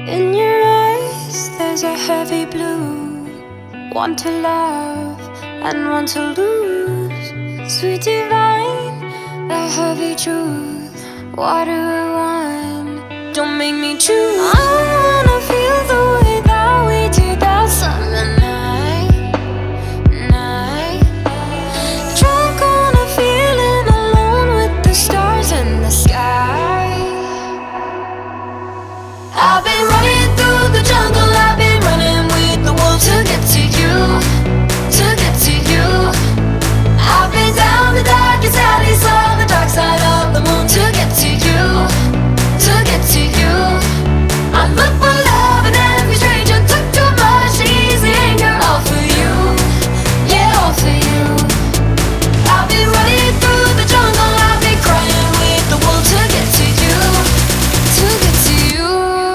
In your eyes, there's a heavy blue. One to love and one to lose. Sweet divine, the heavy truth. Water or wine, don't make me choose. I wanna feel the way that we did that summer night. Drunk on a feeling, alone with the stars in the sky. I've been running through the jungle, I've been running with the wolves to get to you, to get to you. I've been down the darkest alleys, saw the dark side of the moon to get to you, to get to you. I look for love in every stranger, took too much easy anger, all for you, yeah, all for you. I've been running through the jungle, I've been crying with the wolves to get to you, to get to you.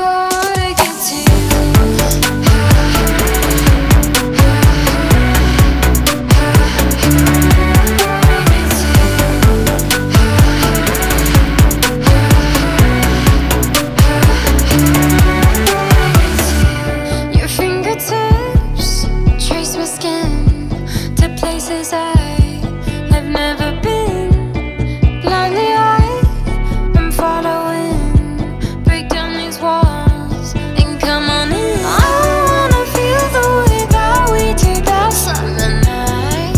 I've never been. Blindly I'm following. Break down these walls and come on in. I wanna feel the way that we did that summer night.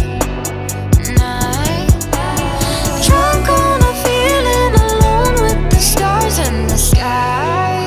Drunk on a feeling, alone with the stars in the sky.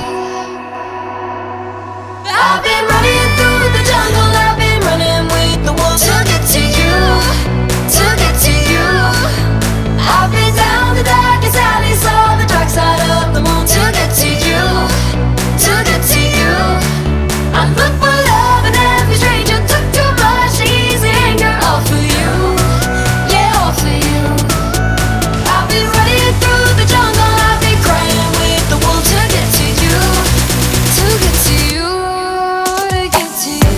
I've been running through the jungle, I've been running with the wolves to get to you, to get to you. I've been down the darkest alleys, saw the dark side of the moon to get to you, to get to you. I look for love in every stranger, took too much easy anger, all for you, yeah, all for you. I've been running through the jungle, I've been crying with the wolves to get to you, to get to you, to get to you.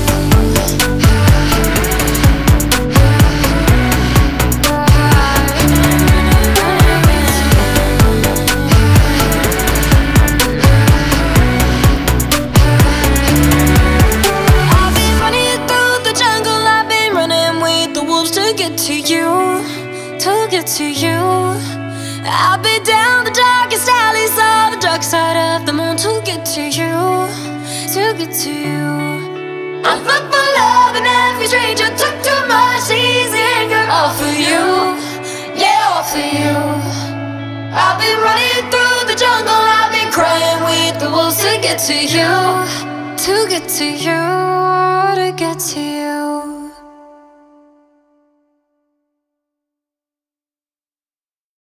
To get to you, I'll be down the darkest alleys, saw the dark side of the moon to get to you, to get to you. I look for love in every stranger, took too much easy anger, all for you, yeah, all for you. I've been running through the jungle, I've been crying with the wolves to get to you, to get to you, to get to you.